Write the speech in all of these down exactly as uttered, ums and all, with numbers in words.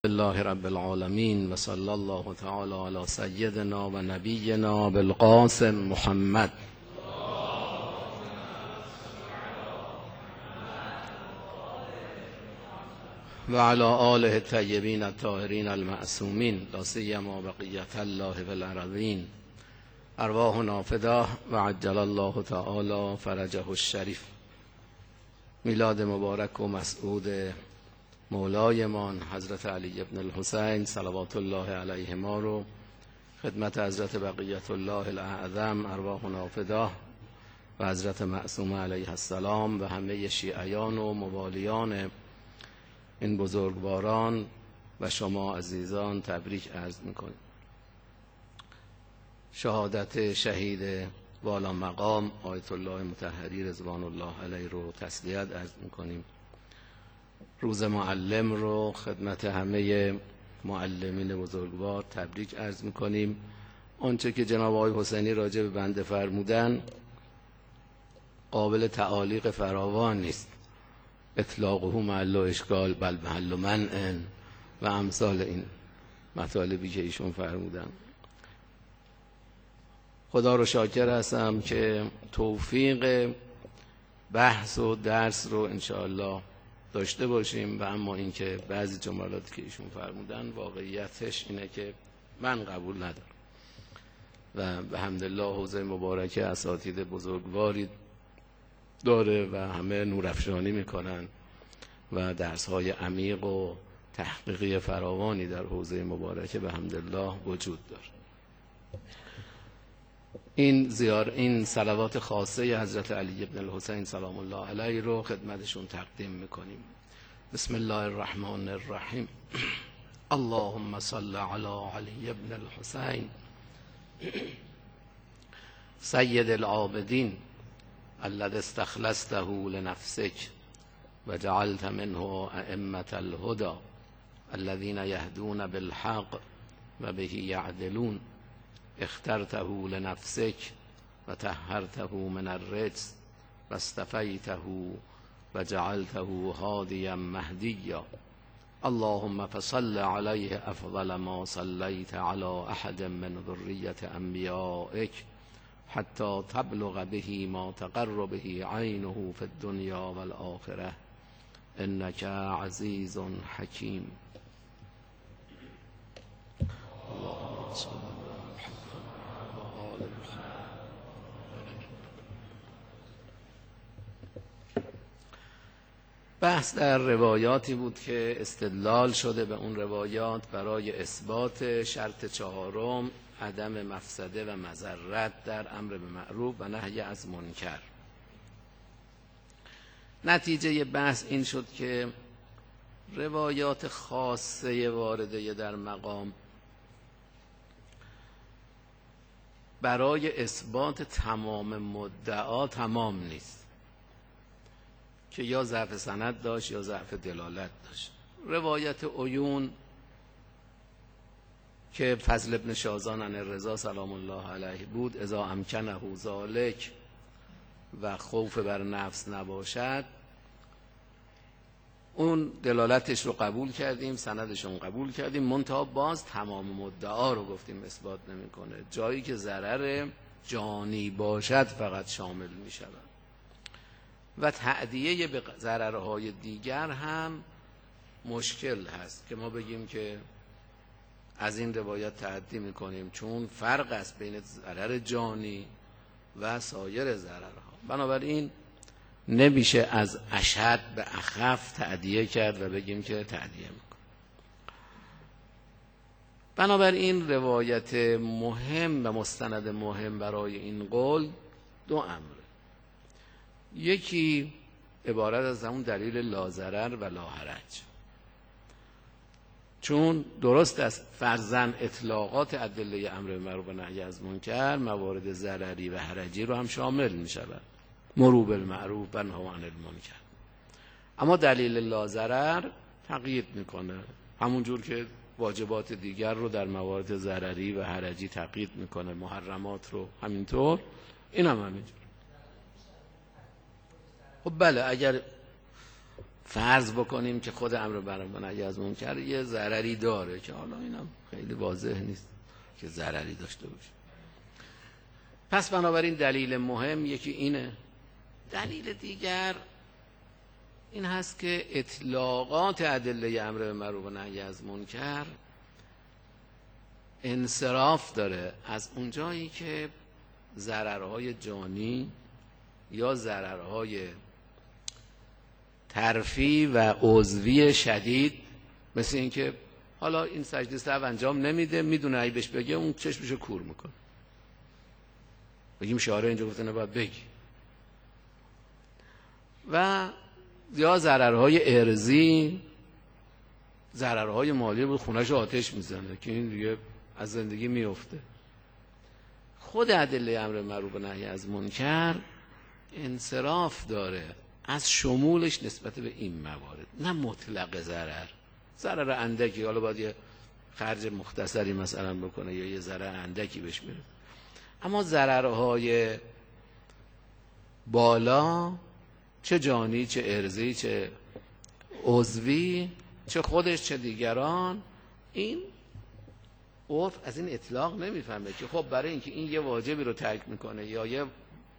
الله رب العالمین و صلی الله تعالی علی سیدنا و نبینا بالقاسم محمد و علی آله الطیبین الطاهرین المعصومین لا سیما بقیة الله فی الارضین ارواحنا فداه و عجل الله تعالی فرجه الشریف. میلاد مبارک و مسعود مولایمان حضرت علی ابن الحسین صلوات الله علیهما رو خدمت حضرت بقیت الله الاعظم ارواحنا فداه و حضرت معصومه علیه السلام و همه شیعیان و موالیان این بزرگواران و شما عزیزان تبریک عرض میکنیم. شهادت شهید والا مقام آیت الله مطهری رضوان الله علیه رو تسلیت عرض میکنیم. روز معلم رو خدمت همه معلمین بزرگوار تبریک عرض میکنیم. آنچه که جناب آقای حسینی راجع به بنده فرمودن قابل تعالیق فراوان نیست. اطلاقه محل اشکال بل محل منع و امثال این مطالبی که ایشون فرمودن. خدا رو شاکر هستم که توفیق بحث و درس رو انشاءالله داشته باشیم و اما اینکه بعضی جملاتی که ایشون فرمودن واقعیتش اینه که من قبول ندارم و به حمدالله حوزه مبارکه اساتید بزرگواری داره و همه نورافشانی میکنن و درس‌های عمیق و تحقیقی فراوانی در حوزه مبارکه به حمدالله وجود داره. این زیار این صلوات خاصه حضرت علی ابن الحسین سلام الله علیه رو خدمتشون تقدیم میکنیم. بسم الله الرحمن الرحیم. اللهم صل علی علی ابن الحسین سید العابدین الذي استخلصته لنفسك وجعلت منه ائمة الهدى الذين يهدون بالحق وبه يعدلون اخترته لنفسك وطهرته من الرجس واصطفيته وجعلته هاديا مهديا. اللهم فصل عليه افضل ما صليت على احد من ذرية انبيائك حتى تبلغ به ما تقر به عينه في الدنيا والآخرة إنك عزيز حكيم. اللهم صل على بحث در روایاتی بود که استدلال شده به اون روایات برای اثبات شرط چهارم عدم مفسده و مضرت در امر به معروف و نهی از منکر. نتیجه بحث این شد که روایات خاصه وارده در مقام برای اثبات تمام مدعا تمام نیست که یا ضعف سند داشت یا ضعف دلالت داشت. روایت عیون که فضل ابن شازان عن الرضا سلام الله علیه بود اذا امکنه ذالک و خوف بر نفس نباشد، اون دلالتش رو قبول کردیم، سندش رو قبول کردیم، منتها باز تمام مدعا رو گفتیم اثبات نمیکنه. جایی که ضرر جانی باشد فقط شامل می شود و تعدیه به ضررهای دیگر هم مشکل هست که ما بگیم که از این روایت تعدی میکنیم چون فرق است بین ضرر جانی و سایر ضررها. بنابراین نمیشه از اشد به اخف تعدیه کرد و بگیم که تعدیه میکنیم. بنابراین روایت مهم و مستند مهم برای این قول دو امره. یکی عبارت از همون دلیل لا ضرر و لا حرج، چون درست است فرضاً اطلاقات ادله امر به معروف و نهی از منکر موارد ضرری و حرجی رو هم شامل می شود، مرو بالمعروف و نهی عن المنکر. اما دلیل لا ضرر تقیید میکنه، همون جور که واجبات دیگر رو در موارد ضرری و حرجی تقیید میکنه، محرمات رو همینطور، این هم همینجور. خب بله، اگر فرض بکنیم که خود امر معروف و نهی از منکر یه ضرری داره که حالا اینم خیلی واضح نیست که ضرری داشته باشه. پس بنابراین دلیل مهم یکی اینه. دلیل دیگر این هست که اطلاقات ادله امر به معروف و نهی از منکر انصراف داره از اونجایی که ضررهای جانی یا ضررهای ترفی و عضوی شدید، مثل این که حالا این سجده سهو انجام نمیده، میدونه ای بهش بگه اون چشمشو کور میکنه، بگیم شارع اینجا گفته نباید بگی، و یا ضررهای ارضی، ضررهای مالی، بود خونه‌شو آتش میزنه که این دیگه از زندگی میفته. خود ادله امر معروف و نهی از منکر انصراف داره از شمولش نسبت به این موارد، نه مطلق ضرر. ضرر اندکی حالا باید یه خرج مختصری مثلا بکنه یا یه ضرر اندکی بهش میره، اما ضررهای بالا، چه جانی چه ارضی چه عضوی، چه خودش چه دیگران، این عرف از این اطلاق نمیفهمه که خب برای اینکه این یه واجبی رو ترک میکنه یا یه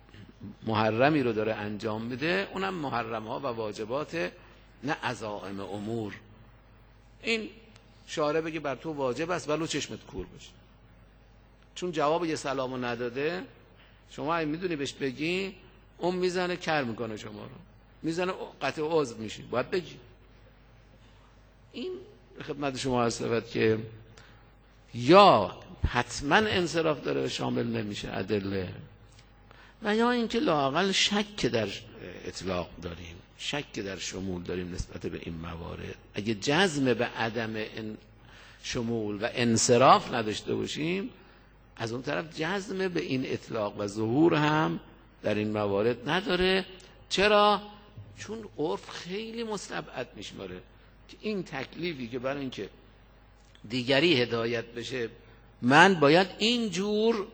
محرمی رو داره انجام میده، اونم محرم ها و واجبات، نه عزائم امور. این شارع بگه بر تو واجب است ولو چشمت کور بشه، چون جواب یه سلامو نداده، شما اگه میدونی بهش بگی اون میزنه کر میکنه شما رو، میزنه قطع عضو میشی، باید بگی. این خدمت شما هست که یا حتما انصراف داره شامل نمیشه ادله، و یا اینکه لااقل شک در اطلاق داریم، شک در شمول داریم نسبت به این موارد. اگه جزم به عدم شمول و انصراف نداشته باشیم، از اون طرف جزم به این اطلاق و ظهور هم در این موارد نداره. چرا؟ چون عرف خیلی مستبعد میشماره که این تکلیفی که برای اینکه دیگری هدایت بشه من باید اینجور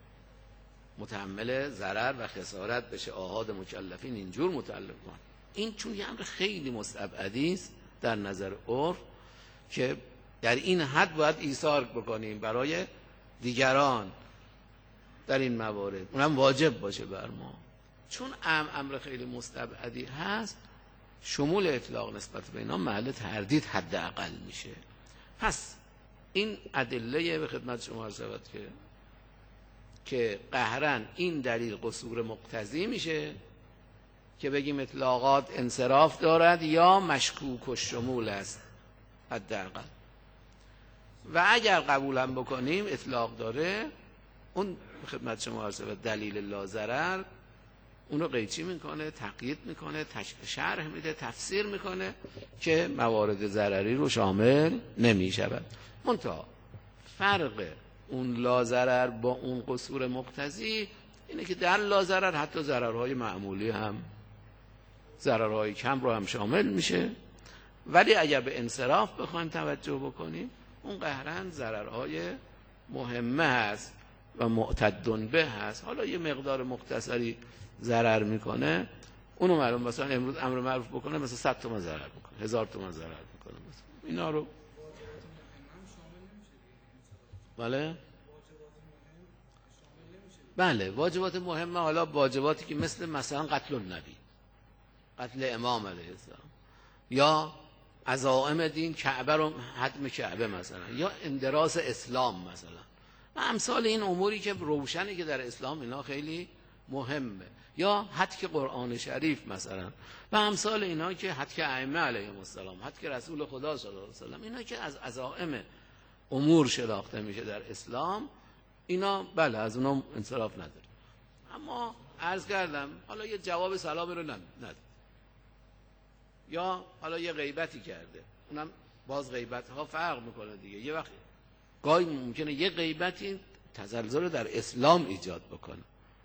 متحمل ضرر و خسارت بشه، آحاد مکلفین اینجور متعلق کن. این چون یه امر خیلی مستبعدی است در نظر عرف که در این حد باید ایثار بکنیم برای دیگران در این موارد، اونم واجب باشه بر ما. چون ام امر خیلی مستبعدی هست، شمول اطلاق نسبت به اینا محل تردید حداقل میشه. پس این ادله به خدمت شما عرض شود که که قهرن این دلیل قصور مقتضی میشه که بگیم اطلاقات انصراف دارد یا مشکوک و شمول است حداقل. و اگر قبول هم بکنیم اطلاق داره، اون خدمت شما عرض شود دلیل لا ضرر اونو قیچی میکنه، تقیید میکنه، شرح میده، تفسیر میکنه که موارد ضرری رو شامل نمیشود. منتها فرق اون لا ضرر با اون قصور مقتضی اینه که در لا ضرر حتی ضررهای معمولی هم، ضررهای کم رو هم شامل میشه، ولی اگر به انصراف بخوایم توجه بکنیم اون قهرن ضررهای مهمه هست و معتدن به هست. حالا یه مقدار مختصری ضرر میکنه، اونو معلوم مثلا امروز امر معروف بکنه مثلا صد تومان ضرر میکنه، هزار تومان ضرر میکنه مثلا. اینا رو بله بله واجبات مهمه. حالا واجباتی که مثل مثلا قتل النبی، قتل امام علیه السلام، یا عزائم دین، کعبه رو حتم کعبه مثلا، یا اندراس اسلام مثلا و امثال این اموری که روشنه که در اسلام اینا خیلی مهمه، یا حتک قرآن شریف مثلا و امثال اینا که حتک ائمه علیهم السلام، حتک رسول خدا صلی الله علیه وسلم، اینا که از عزائم امور شناخته میشه در اسلام، اینا بله از اونا انصراف نداره. اما عرض کردم حالا یه جواب سلامی رو نداره، یا حالا یه غیبتی کرده، اونم باز غیبت ها فرق میکنه دیگه. یه وقت گاهی ممکنه یه غیبتی تزلزل در اسلام ایجاد بکنه،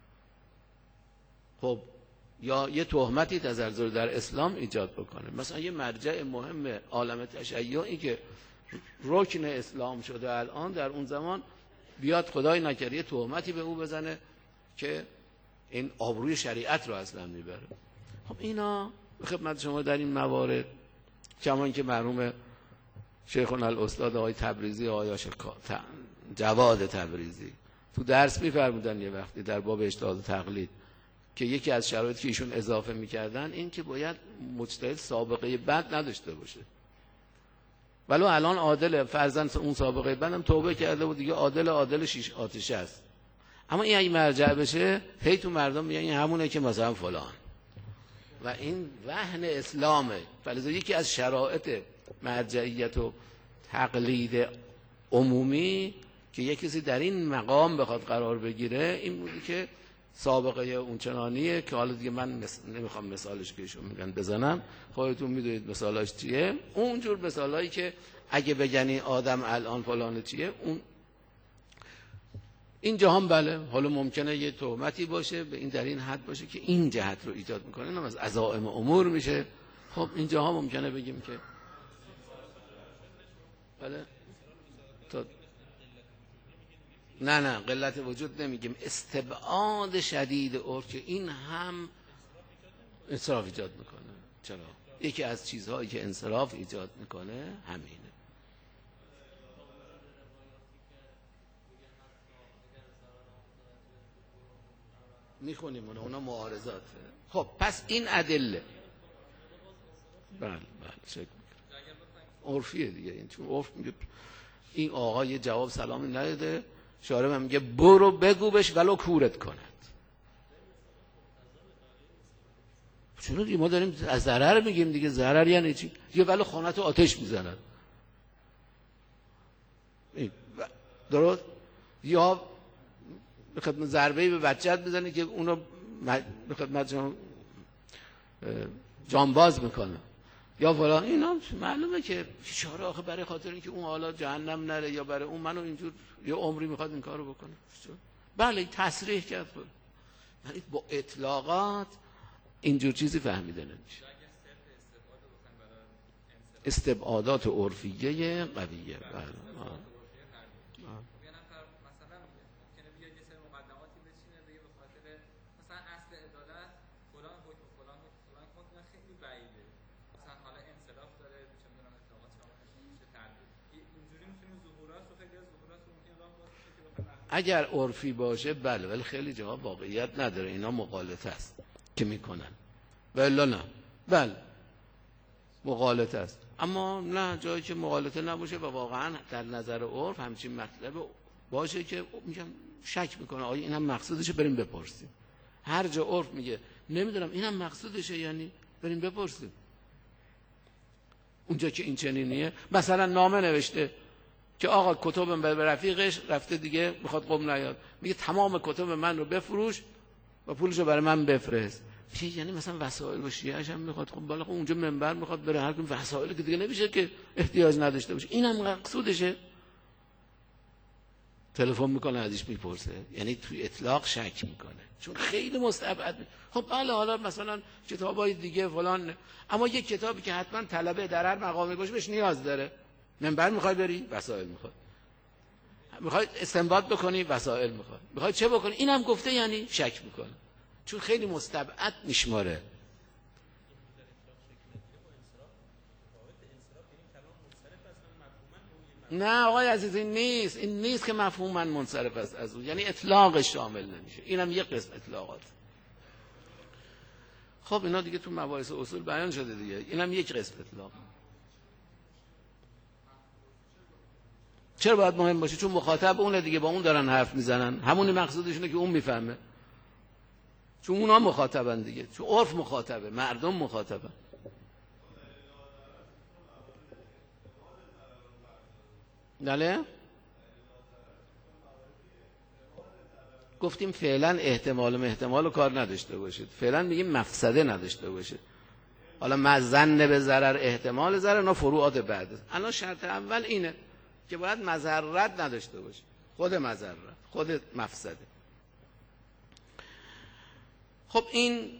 خب یا یه تهمتی تزلزل در اسلام ایجاد بکنه. مثلا یه مرجع مهم عالم تشیعی که رکن اسلام شده الان، در اون زمان بیاد خدای نکرده یه تهمتی به او بزنه که این آبروی شریعت رو اصلا میبره. خب اینا خدمت شما در این موارد کمان که مرحوم شیخنا الاستاد آقای تبریزی آقای جواد تبریزی تو درس می‌فرمودن یه وقتی در باب اجتهاد و تقلید که یکی از شرایطی که ایشون اضافه می‌کردن این که باید مجتهد سابقه بد نداشته باشه. ولو الان عادل فرضاً اون سابقه بعدم توبه کرده و دیگه عادل عادل شیش آتشه است، اما این اگه مرجع بشه هی تو مردم میگن این همونه که مثلا فلان، و این وهن اسلامه. فلذا یکی از شرایط مرجعیت و تقلید عمومی که یک کسی در این مقام بخواد قرار بگیره این بودی که سابقه اونچنانیه که حالا دیگه من مس... نمیخوام مثالش که ایشون میگن بزنم، خودتون میدونید مثالاش چیه. اونجور مثالایی که اگه بگنی آدم الان فلان چیه، اون اینجا هم بله حالا ممکنه یه تهمتی باشه به این در این حد باشه که این جهت رو ایجاد میکنه، اینم از عزائم امور میشه. خب اینجا ها ممکنه بگیم که بله تا نه نه قلت وجود نمیگیم، استبعاد شدید عرف که این هم انصراف ایجاد میکنه. چرا؟ یکی از چیزهایی که انصراف ایجاد میکنه همینه. میخونیم اونا اونا معارضات. خب پس این ادله بله بله شکل میکنم عرفیه دیگه، این چون عرف میگه این آقا یه جواب سلامی نداده، شارع هم میگه برو بگو بش ولو کورت کند. چون دیگه ما داریم از ضرر میگیم دیگه، ضرر یعنی چی؟ یه ولو خانه‌تو آتش میزنن درست، یا به خدمت ضربه‌ای به بچه‌ت بزنه که اونو به خدمت جانباز میکنه یا فلان. اینا معلومه که اشاره آخه برای خاطر اینکه اون حالا جهنم نره یا برای اون منو اینجور یه عمری میخواد این کارو بکنه. بله تصریح کرد، یعنی با اطلاقات اینجور چیزی فهمیده نمیشه. استبعادات عرفیه قویه. بله اگر عرفی باشه بله، ولی خیلی جاها واقعیت نداره، اینا مغالطه است که میکنن، ولی نه بله مغالطه است. اما نه جایی که مغالطه نباشه و واقعا در نظر عرف همچین مطلب باشه که میگم شک میکنه آیا اینم مقصودشه بریم بپرسیم. هر جا عرف میگه نمیدونم اینم مقصودشه یعنی بریم بپرسیم. اونجا که این چنینیه مثلا نامه نوشته که آقا کتبم به رفیقش رفته دیگه میخواد قم نیاد، میگه تمام کتب من رو بفروش و پولشو برای من بفرست. چی یعنی مثلا وسایل و شیعه‌اش هم میخواد، خب بالا اونجا منبر میخواد بره هر کدوم وسایلی که دیگه نمیشه که احتیاج نداشته باشه، اینم مقصودشه. تلفن میکنه ازش میپرسه، یعنی توی اطلاق شک میکنه چون خیلی مستبعد. خب حالا حالا مثلا کتابای دیگه فلان، اما یک کتابی که حتما طلبه در هر مقامی باشه بهش نیاز داره. منبر میخوای بری وسایل میخواد، میخوای استنباط بکنی وسایل میخواد، میخوای چه بکنی اینم گفته، یعنی شک میکنه چون خیلی مستبعد میشماره. نه آقای عزیز این نیست، این نیست که مفهوما منصرف است از اون، یعنی اطلاق شامل نمیشه، اینم یک قسم اطلاقات. خب اینا دیگه تو مباحث اصول بیان شده دیگه، اینم یک قسم اطلاق. چرا باید مهم باشه؟ چون مخاطب اونه دیگه، با اون دارن حرف میزنن، همونی مقصودشونه که اون میفهمه، چون اونا مخاطبن دیگه، چون عرف مخاطبه، مردم مخاطبن. بله گفتیم فعلا احتمال و احتمال رو کار نداشته باشید، فعلا میگیم مفسده نداشته باشید. حالا مظن به ضرر احتمال ضرر اینا فروعات بعد. الان شرط اول اینه که باید مضرت نداشته باشه، خود مضرت خود مفسده. خب این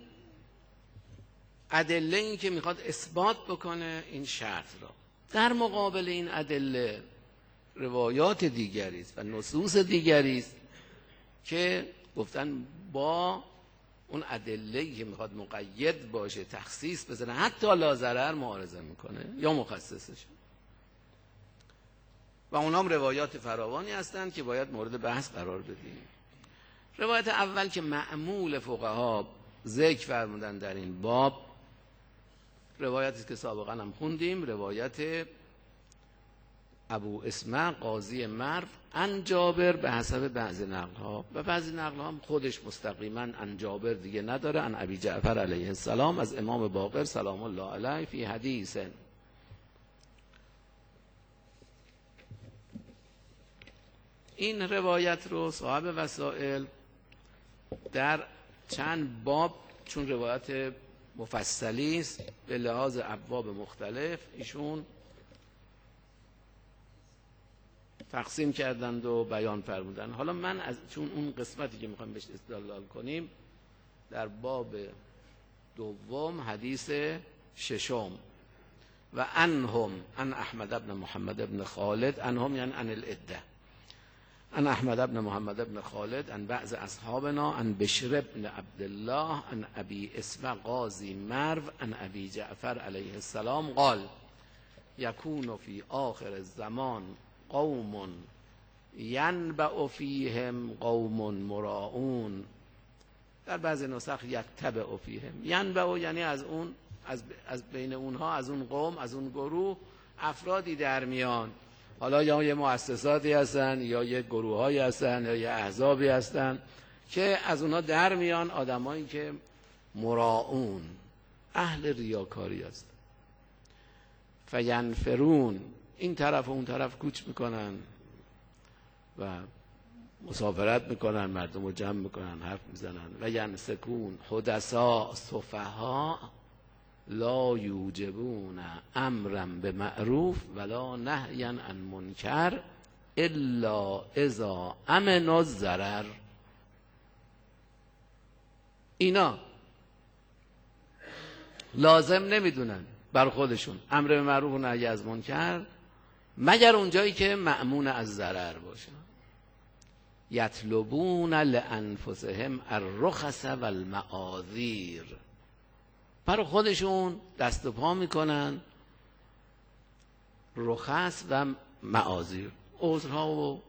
ادله این که میخواد اثبات بکنه این شرط را، در مقابل این ادله روایات دیگری است و نصوص دیگری است که گفتن با اون ادله‌ای که میخواد مقید باشه تخصیص بزنه حتی لا ضرر معارضه میکنه یا مخصصش. و اونام روایات فراوانی هستند که باید مورد بحث قرار بدیم. روایت اول که معمول فقها ذکر فرمودن در این باب، روایتی که سابقا هم خوندیم، روایت ابو اسمع قاضی مرو عن جابر به حسب بعضی نقل‌ها و بعضی نقل‌ها هم خودش مستقیما عن جابر دیگه نداره، عن ابی جعفر علیه السلام از امام باقر سلام الله علیه فی حدیث. این روایت رو صاحب وسائل در چند باب، چون روایت مفصلی است به لحاظ ابواب مختلف، ایشون تقسیم کردند و بیان فرمودند. حالا من از چون اون قسمتی که میخوایم بهش استدلال کنیم در باب دوم حدیث ششم و انهم ان احمد ابن محمد ابن خالد، انهم یعنی ان العده، ان احمد ابن محمد ابن خالد ان بعض اصحابنا ان بشر ابن عبدالله ان ابی اسمع قاضی مرو ان ابی جعفر علیه السلام قال یکون فی آخر الزمان قوم ینبع فیهم قوم مراؤون، در بعضی نسخ یتبع فیهم، ینبع یعنی از اون از, از بین اونها، از اون قوم، از اون گروه افرادی در میان، حالا یا یه مؤسساتی هستن یا یه گروهایی هستن یا یه احزابی هستن که از اونها در میان آدمایی که مراؤون، اهل ریاکاری هستن. فینفرون، این طرف و اون طرف کوچ میکنن و مسافرت میکنن، مردم رو جمع میکنن، حرف میزنن. و ینسکون حدثاء صفحاء لا یوجبون امرا به معروف ولا نهیا عن منکر الا اذا امن الضرر. اینا لازم نمیدونن بر خودشون امر به معروف و نهی از منکر مگر اونجایی که مأمون از ضرر باشن. یطلبون لانفسهم الرخص والمعاذیر، برای خودشون دست و پا میکنن رخص و معاذیر، عذرها و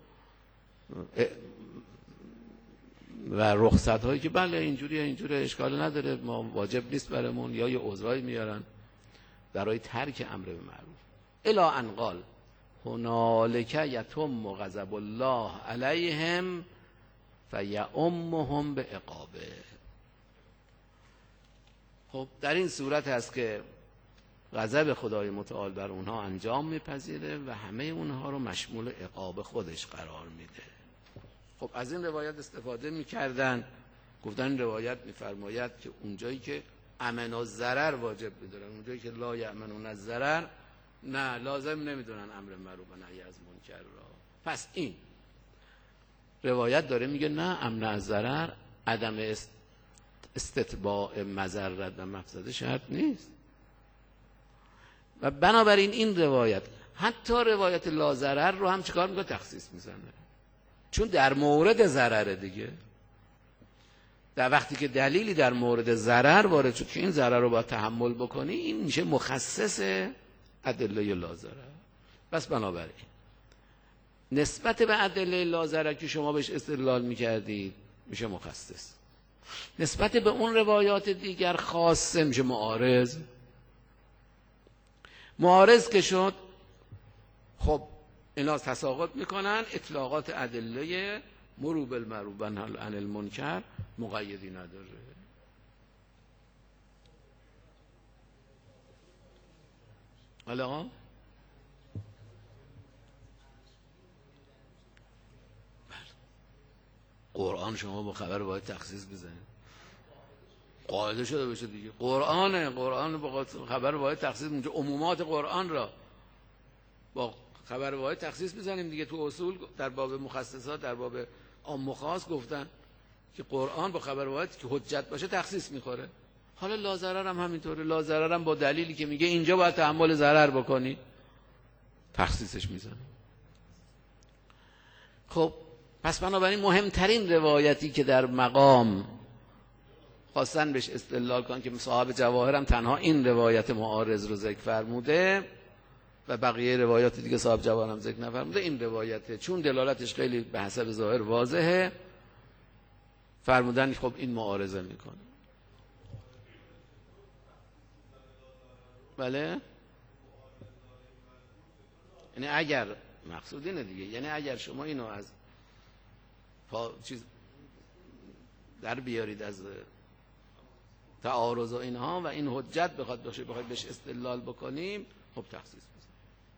و رخصت هایی که بله اینجوری اینجوری اشکال نداره، ما واجب نیست برامون، یا یه عذرایی میارن برای ترک امر به معروف. الی ان قال هنالک یتم غضب الله علیهم فیعمهم بعقابه. خب در این صورت هست که غضب خدای متعال بر اونها انجام میپذیره و همه اونها رو مشمول عقاب خودش قرار میده. خب از این روایت استفاده میکردن، گفتن روایت میفرماید که اونجایی که امن الضرر واجب میدارن، اونجایی که لا یأمنون الضرر نه، لازم نمیدونن امر معروف و نهی از منکر را. پس این روایت داره میگه نه، امن از ضرر، عدم استتباع مضرت و مفسده شرط نیست. و بنابراین این روایت حتی روایت لا ضرر رو هم چیکار میکنه؟ تخصیص میزنه، چون در مورد ضرر دیگه، در وقتی که دلیلی در مورد ضرر وارد شد که این ضرر رو باید تحمل بکنی، این میشه مخصص ادله لا ضرر. پس بنابراین نسبت به ادله لا ضرر که شما بهش استدلال میکردید میشه مخصص، نسبت به اون روایات دیگر خاصه میشه معارض. معارض که شد، خب اینا تساقط میکنن، اطلاقات ادله مرو بالمعروف و نهی عن المنکر مقیدی نداره. حالا قرآن شما با خبر باید تخصیص بزنید، قاعده شده بشه دیگه. قرآنه، قرآن با خبر باید تخصیص، اونجا عمومات قرآن را با خبر باید تخصیص بزنیم دیگه. تو اصول در باب مخصصات، در باب عام و خاص گفتن که قرآن با خبر باید که حجت باشه تخصیص میخوره. حالا لا ضرر هم همینطوره، لا ضرر هم با دلیلی که میگه اینجا باید تحمل ضرر بکنی تخصیصش میزنه. خب پس بنابراین مهمترین روایتی که در مقام خواستن بهش استدلال کن که صاحب جواهر هم تنها این روایت معارض رو ذکر فرموده و بقیه روایات دیگه صاحب جواهر هم ذکر نفرموده، این روایته چون دلالتش خیلی به حسب ظاهر واضحه فرمودن خب این معارضه میکنه. بله، یعنی اگر مقصود اینه دیگه، یعنی اگر شما اینو از پا چیز در بیارید از تعارض و اینها و این حجت بخواد باشه بخواد بهش استدلال بکنیم، خب تخصیص بزن.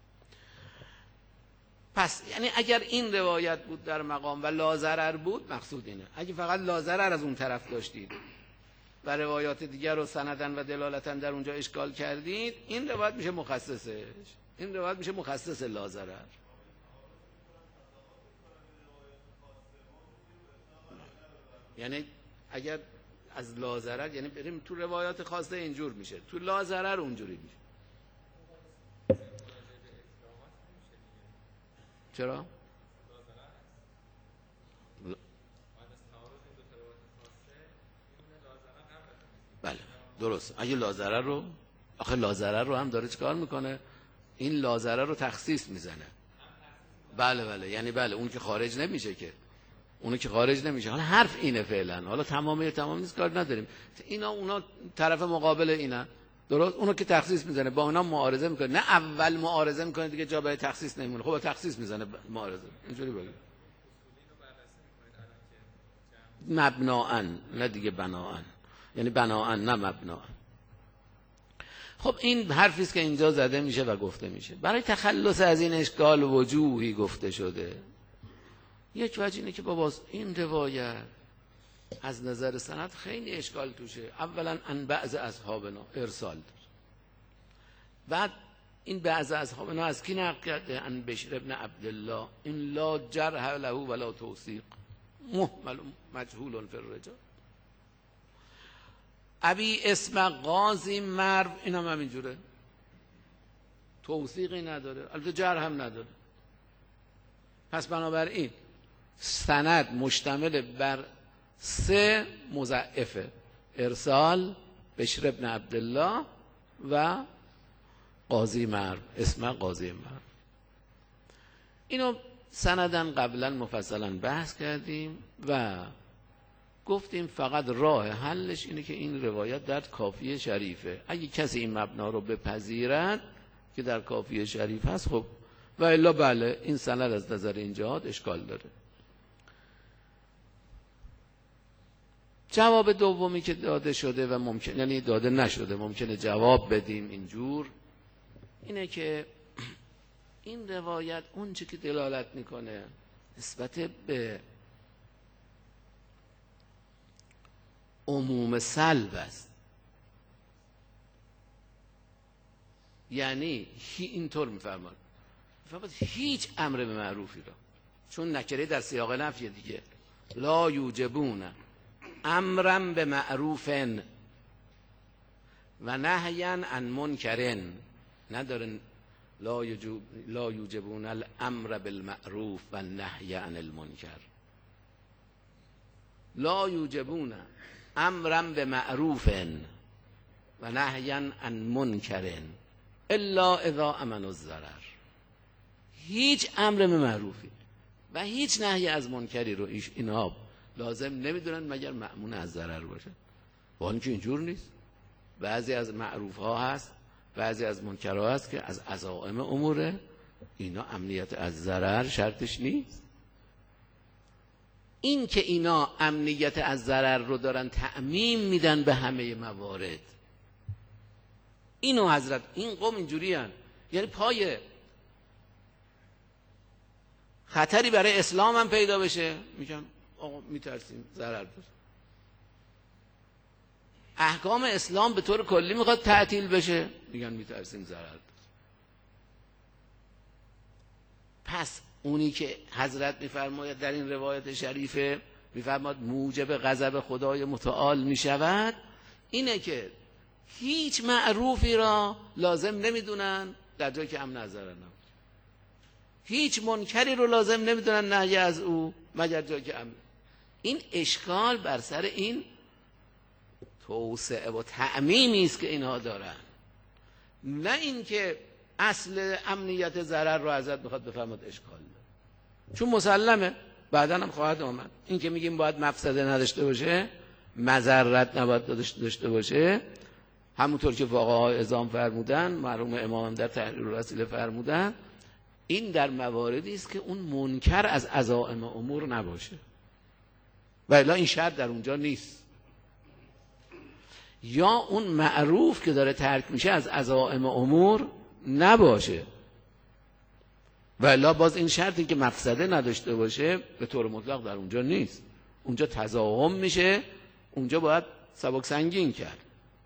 پس یعنی اگر این روایت بود در مقام و لا بود، مقصود اینه اگه فقط لا از اون طرف داشتید و روایات دیگر رو سندن و دلالتن در اونجا اشکال کردید، این روایت میشه مخصصش، این روایت میشه مخصص لا ضرر. یعنی اگر از لا ضرر یعنی بریم تو روایات خاصه اینجور میشه، تو لا ضرر اونجوری میشه. چرا؟ بله درست. اگه لا ضرر رو آخه لا ضرر رو هم داره چیکار میکنه؟ این لا ضرر رو تخصیص میزنه. بله بله یعنی بله اون که خارج نمیشه که اونو که خارج نمیشه. حالا حرف اینه فعلا، حالا تمامی تمام نیست کار نداریم. اینا اونا طرف مقابل اینا درست، اونو که تخصیص میزنه با اونا معارضه میکنه، نه اول معارضه میکنه دیگه جا برای تخصیص نمیمونه. خب تخصیص میزنه معارضه اینجوری بگید مبناءً، نه دیگه بناءً، یعنی بناءً نه مبناءً. خب این حرفی است که اینجا زده میشه و گفته میشه. برای تخلص از این اشکال وجوهی گفته شده. یک وجه اینه که بابا این روایت از نظر سند خیلی اشکال توشه. اولا ان بعض اصحابنا ارسال داره، بعد این بعض اصحابنا از کی نقل کرده؟ ان بشر ابن عبدالله، این لا جرح له ولا توثیق، مهمل مجهول فی الرجال. ابی اسم قاضی مرو، این هم همینجوره، توثیقی نداره، البته جرح هم نداره. پس بنابراین سند مشتمل بر سه مضاعفه: ارسال، بشر ابن عبدالله و قاضی مرو، اسم قاضی مرو. اینو سندن قبلا مفصلا بحث کردیم و گفتیم فقط راه حلش اینه که این روایت در کافیه شریفه. اگه کسی این مبنا رو بپذیرد که در کافیه شریف هست، خب و الا بله این سند از نظر این جهات اشکال داره. جواب دومی که داده شده و ممکن یعنی داده نشده ممکنه جواب بدیم اینجور، اینه که این روایت اون چی که دلالت میکنه نسبت به عموم سلب است. یعنی اینطور میفرماد میفرماد هیچ امر به معروفی را، چون نکره در سیاق نفی دیگه، لا یوجبون امرا به معروف و نهیا عن منکر، ندارن لا یوجب لا یوجبون الامر بالمعروف و نهی عن المنکر. لا یوجبون امرا به معروف و نهیا عن منکر الا اذا امنوا الضرر. هیچ امر به معروفی و هیچ نهی از منکری رو اینها لازم نمیدونن مگر مأمون از ضرر باشه. با اینکه اینجور نیست، بعضی از معروف ها هست، بعضی از منکر ها هست که از عزائم اموره، اینا امنیت از ضرر شرطش نیست. این که اینا امنیت از ضرر رو دارن تعمیم میدن به همه موارد، اینو حضرت این قوم اینجوری هن. یعنی پای خطری برای اسلام هم پیدا بشه میگن آقا میترسیم ضرر بشه. احکام اسلام به طور کلی میخواد تعطیل بشه، میگن میترسیم ضرر بشه. پس اونی که حضرت میفرماید در این روایت شریفه میفرماید موجب غضب خدای متعال میشود، اینه که هیچ معروفی را لازم نمیدونن در جایی که امن از ضرر نباشه، هیچ منکری رو لازم نمیدونن نهی از او مگر جایی که امن. این اشکال بر سر این توسعه و تعمیمی است که اینها دارن، نه اینکه اصل امنیت ضرر رو ازت میخواد بفهمد اشکال داره. چون مسلمه بعدا هم خواهد آمد این که میگیم باید مفسده نداشته باشه، مضرت نباید داشته باشه، همونطور که فقهای عظام فرمودن، مرحوم امام هم در تحریر الوسیله فرمودن، این در مواردی است که اون منکر از عزائم امور نباشه و الا این شرط در اونجا نیست، یا اون معروف که داره ترک میشه از عزائم امور نباشه و الا باز این شرطی که مفسده نداشته باشه به طور مطلق در اونجا نیست، اونجا تزاحم میشه، اونجا باید سبک سنگین کرد.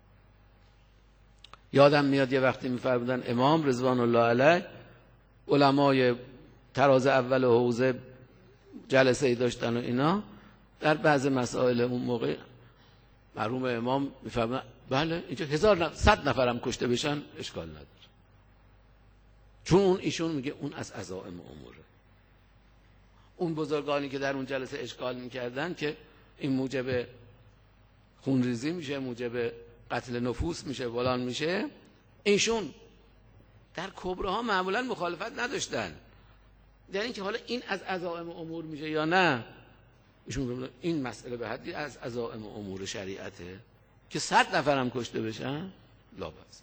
یادم میاد یه وقتی میفرمودن امام رضوان الله علیه علمای تراز اول حوزه جلسه ای داشتن و اینا، در بعض مسائل اون موقع مرحوم امام میفرمودن بله اینجا هزار نفر صد نفرم کشته بشن اشکال نداره، چون اون ایشون میگه اون از عزائم اموره. اون بزرگانی که در اون جلسه اشکال میکردن که این موجب خونریزی میشه، موجب قتل نفوس میشه، فلان میشه، ایشون در کبراها معمولا مخالفت نداشتن، در اینکه حالا این از عزائم امور میشه یا نه، ایشون بودن این مسئله به حدی از عزائم امور شریعته که صد نفرم کشته بشن لا بأس.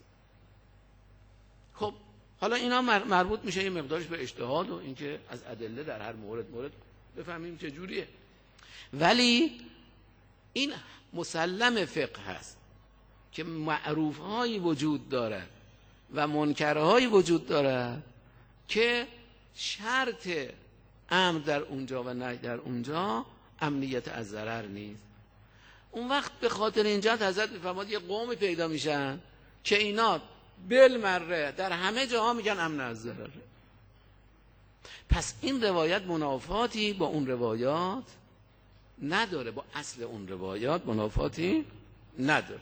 خب حالا اینا مربوط میشه یه مقدارش به اجتهاد و اینکه از ادله در هر مورد مورد بفهمیم چه جوریه، ولی این مسلم فقه هست که معروفهایی وجود دارد و منکرهایی وجود دارد که شرط امر در اونجا و نهی در اونجا امنیت از ضرر نیست. اون وقت به خاطر اینجا حضرت میفرماد یه قومی پیدا میشن که اینا بالمره در همه جاها میگن امن از ضرر، پس این روایت منافاتی با اون روایات نداره، با اصل اون روایات منافاتی نداره.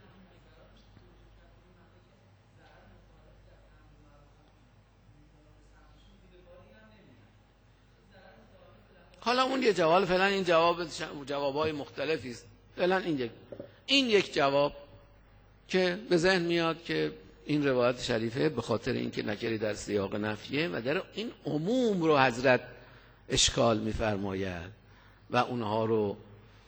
حالا اون یه جواب، فعلا این جواب جوابای مختلفی است، فعلا این یک این یک جواب که به ذهن میاد که این روایت شریفه به خاطر اینکه نکری در سیاق نفیه و در این عموم رو حضرت اشکال میفرماید و اونها رو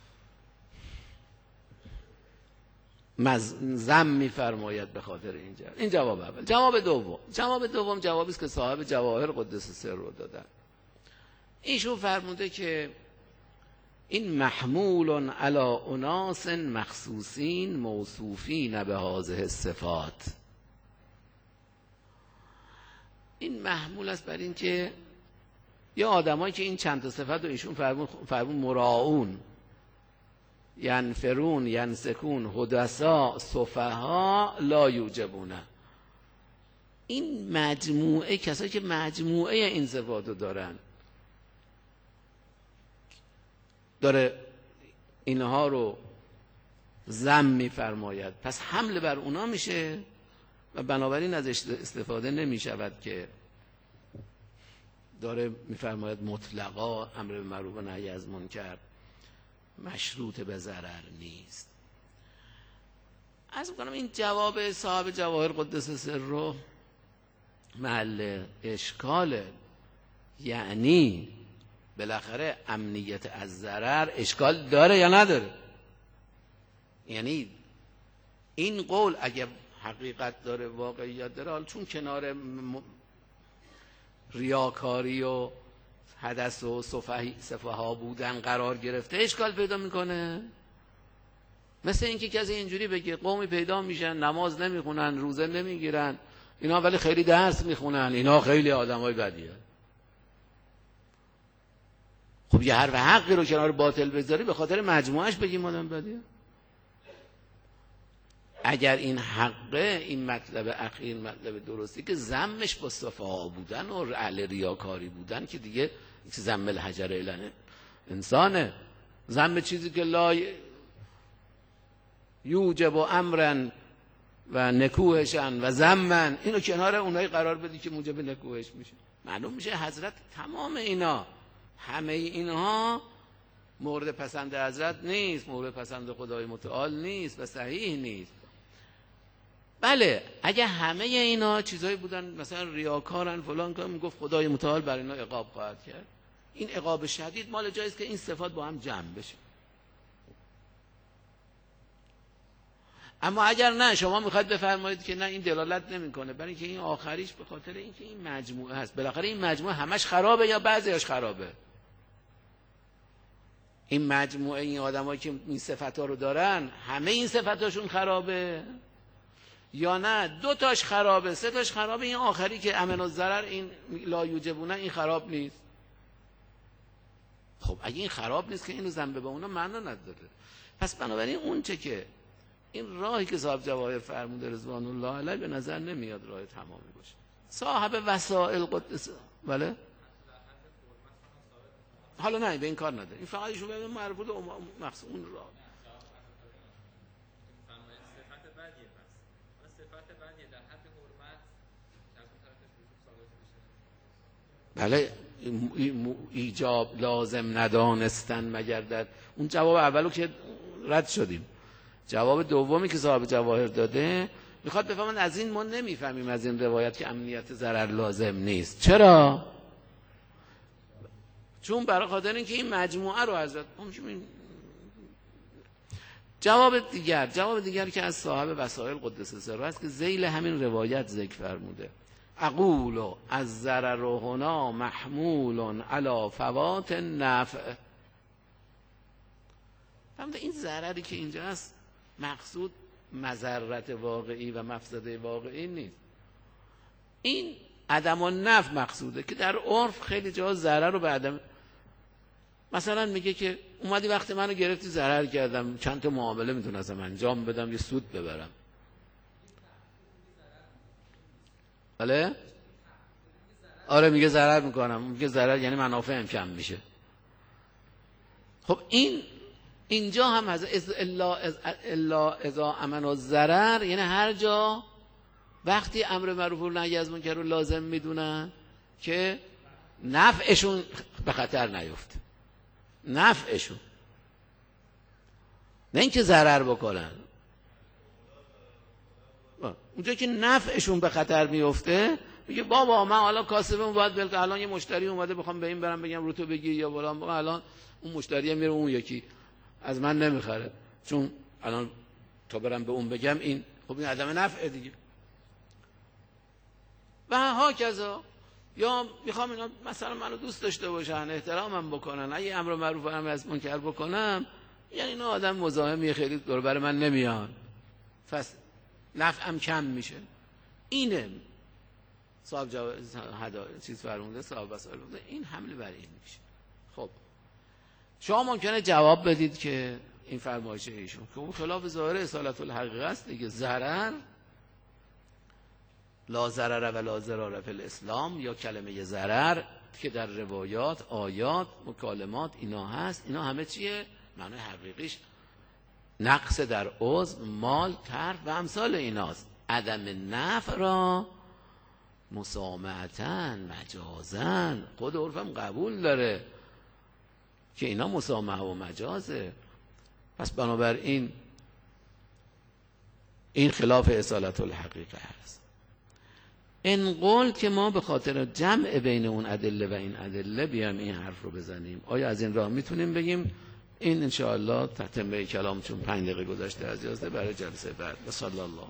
ذم میفرماید به خاطر اینجا. این جواب اول. جواب دوم جواب دوم جوابی است که صاحب جواهر قدس سر رو دادن. ایشون فرموده که این محمول علی اناس مخصوصین موصوفین به هذه الصفات، این محمول است بر این که یا آدمایی که این چند تا صفت رو ایشون فرمون فرمون مراعون، ینفرون، ینسکون، حدثا، صفها، لا یوجبونه، این مجموعه کسایی که مجموعه این صفات رو دارن داره اینها رو ذم می‌فرماید، پس حمله بر اونا میشه و بنابراین از استفاده نمی شود که داره می‌فرماید مطلقا امر به معروف و نهی از منکر مشروط به ضرر نیست. عرض می‌کنم این جواب صاحب جواهر قدس سر رو محل اشکاله، یعنی بالاخره امنیت از ضرر اشکال داره یا نداره؟ یعنی این قول اگه حقیقت داره، واقعیت داره، حالا چون کنار م... ریاکاری و حدث و صفحه ها بودن قرار گرفته اشکال پیدا میکنه. مثل اینکه کسی اینجوری بگه قومی پیدا میشن نماز نمیخونن، روزه نمیگیرن، اینا ولی خیلی درس میخونن، اینا خیلی آدمای بدیه. خب یه هر و حقی رو کنار باطل بذاری به خاطر مجموعش بگیم آدم بدیه؟ اگر این حقه، این مطلب اخیر مطلب درستی که ذمش با صفحه بودن و اهل ریاکاری بودن که دیگه ذم الحجر الانه انسانه، ذم چیزی که لا یوجب و امرن و نکوهشن و ذمن، اینو کنار اونایی قرار بدی که موجب نکوهش میشه. معلوم میشه حضرت تمام اینا، همه اینها مورد پسند حضرت نیست، مورد پسند خدای متعال نیست و صحیح نیست. بله اگه همه اینا چیزایی بودن مثلا ریاکارن فلان که میگفت خدای متعال برای اینا عقاب خواهد کرد، این عقاب شدید مال جایی است که این صفات با هم جمع بشه. اما اگر نه شما میخواید بفرمایید که نه این دلالت نمیکنه، برای اینکه این آخریش به خاطر اینکه این مجموعه هست، بالاخره این مجموعه همش خرابه یا بعضیش خرابه؟ این مجموعه این آدمایی که این صفات ها رو دارن همه این صفاتاشون خرابه یا نه دو تاش خرابه، سه تاش خرابه، این آخری که امن الضرر این لا یوجبونه این خراب نیست؟ خب اگه این خراب نیست که اینو ذنب به اونا معنا نداره. پس بنابراین اون چه که این راهی که صاحب جواهر فرموده رضوان الله علیه به نظر نمیاد راه تمامی باشه. صاحب وسائل قدس بله حالا نه به این کار نداره، این فقط ایشون به مربوط مخصوص اون راه. بله ایجاب لازم ندانستن مگر در اون جواب اولو که رد شدیم. جواب دومی که صاحب جواهر داده میخواد بفهمن از این ما نمیفهمیم از این روایت که امنیت ضرر لازم نیست. چرا؟ چون برای خاطر اینکه این مجموعه رو حضرت جواب دیگر جواب دیگر که از صاحب وسائل قدس سره است که ذیل همین روایت ذکر فرموده اقول از ضرر هنا محمول علی فوات نفع. فهمده این ضرری که اینجا هست مقصود مضرت واقعی و مفسده واقعی نیست، این عدم النفع مقصوده که در عرف خیلی جا ضرر رو به عدم، مثلا میگه که اومدی وقتی منو گرفتی ضرر کردم چند تا معامله میتونستم انجام بدم یه سود ببرم. بله آره میگه ضرر میکنم، میگه ضرر یعنی منافعم کم میشه. خب این اینجا هم از الا الا اذا امن الضرر، یعنی هر جا وقتی امر معروف و نهی از منکر رو لازم میدونن که نفعشون به خطر نیفته، نفعشون نه اینکه ضرر بکنن. اونجا که نفعشون به خطر میفته میگه بابا من حالا کاسبم باید بلکه الان یه مشتری اومده بخوام به این برم بگم رو تو بگیر یا فلان، الان اون مشتریه میره اون یکی از من نمیخره چون الان تا برم به اون بگم این خب این عدم نفعه دیگه. و ها کذا یا میخوام اینا مثلا منو دوست داشته باشن احترامم بکنن، اگه امر معروف و نهی از منکر بکنم یعنی اینا آدم مزاحمی خیلی دور بر من نمیان پس نفعم کم میشه. اینه صاحب جواب چیز فرمونده صاحب وسائل فرمونده این حمله بر این میشه. خب شما ممکنه جواب بدید که این فرمایش ایشون که اون خلاف ظاهر اصالت الحقیقه است دیگه، ضرر لا ضرر و لا ضرار فی الاسلام یا کلمه ضرر که در روایات آیات مکالمات اینا هست، اینا همه چیه؟ معنی حقیقیش نقص در عضو مال ترف و امثال ایناست. عدم نفع را مسامحتن مجازن خود عرفم قبول داره که اینا مسامحه و مجازه. پس بنابراین این خلاف اصالت الحقیقه هست. این قول که ما به خاطر جمع بین اون ادله و این ادله بیام این حرف رو بزنیم، آیا از این راه میتونیم بگیم؟ این انشاءالله تتمه کلام چون پنج دقیقه گذشته از یازده برای جلسه بعد. صلی الله